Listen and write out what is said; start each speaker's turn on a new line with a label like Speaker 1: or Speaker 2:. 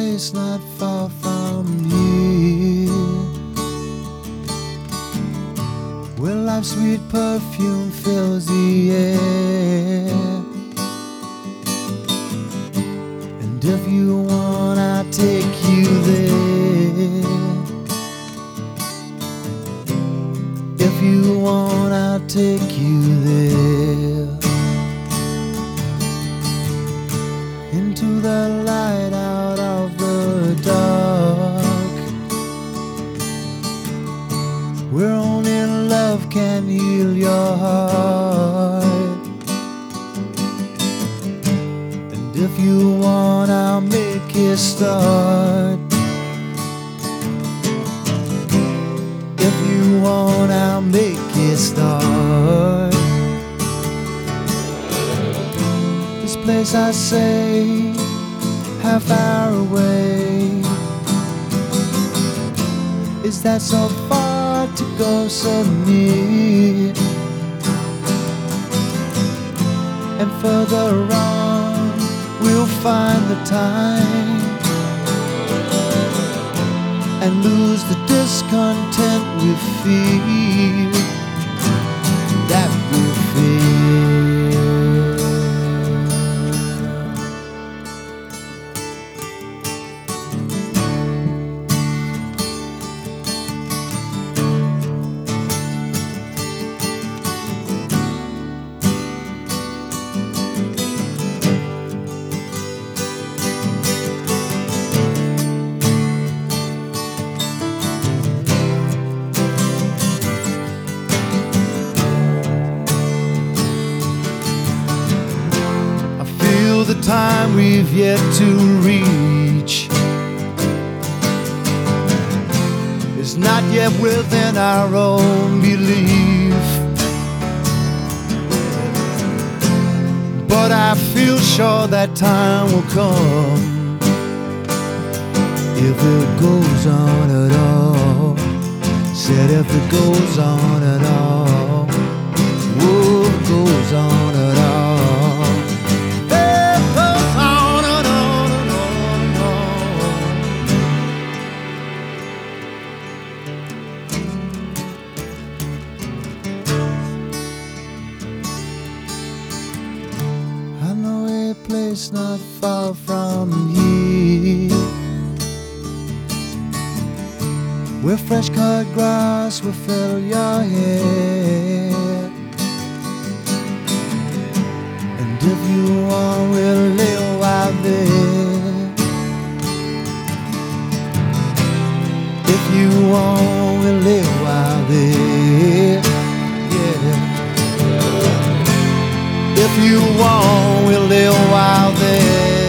Speaker 1: place not far from here, where life's sweet perfume fills the air. And if you want, I'll take you there. If you want, I'll take you there. Into the light, out of the dark, where only love can heal your heart. And if you want, I'll make it start. If you want, I'll make it start. This place, I say, how far away is that? So far to go, so near. And further on, we'll find the time and lose the discontent we feel, that we feel. The time we've yet to reach is not yet within our own belief, but I feel sure that time will come, if it goes on at all. Said if it goes on at all, whoa, it goes on at all. Place not far from here, where fresh cut grass will fill your hair. And if you want, we'll live out there. If you want, we'll live out there. Yeah. If you want, we'll live out there.